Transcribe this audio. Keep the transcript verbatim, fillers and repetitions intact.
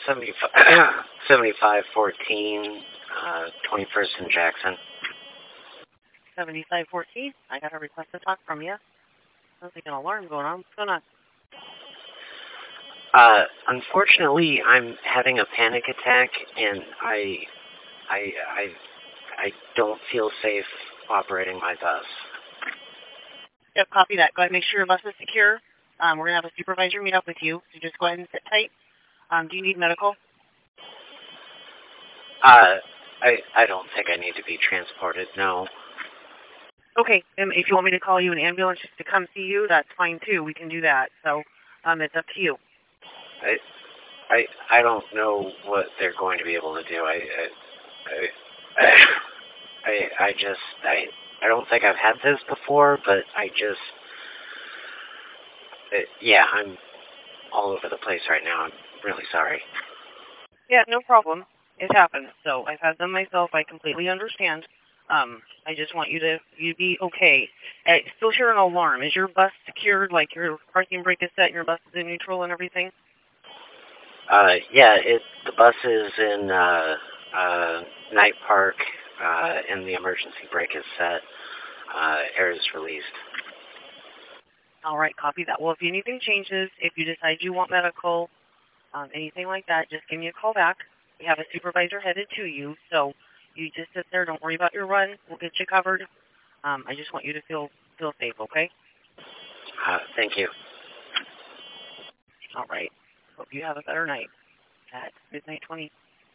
seventy-five fourteen, uh, twenty-first and Jackson. seventy-five fourteen, I got a request to talk from you. Sounds like an alarm going on. What's going on? Uh, unfortunately, I'm having a panic attack, and I, I, I, I don't feel safe operating my bus. Yep, copy that. Go ahead and make sure your bus is secure. Um, we're going to have a supervisor meet up with you, so just go ahead and sit tight. Um, do you need medical? Uh, I, I don't think I need to be transported, no. Okay, and if you want me to call you an ambulance just to come see you, that's fine too. We can do that. So, um, it's up to you. I, I, I don't know what they're going to be able to do. I, I, I, I, I just, I, I don't think I've had this before, but I just, it, yeah, I'm all over the place right now. I'm really sorry. Yeah, no problem. It happens. So I've had them myself. I completely understand. Um, I just want you to you be okay. I still hear an alarm. Is your bus secured? Like your parking brake is set and your bus is in neutral and everything? Uh, yeah, it, the bus is in, uh, uh, Night Park, uh, and the emergency brake is set. Uh, air is released. All right, copy that. Well, if anything changes, if you decide you want medical, um, anything like that, just give me a call back. We have a supervisor headed to you, so you just sit there. Don't worry about your run. We'll get you covered. Um, I just want you to feel feel safe, okay? Uh, thank you. All right. Hope you have a better night at midnight twenty.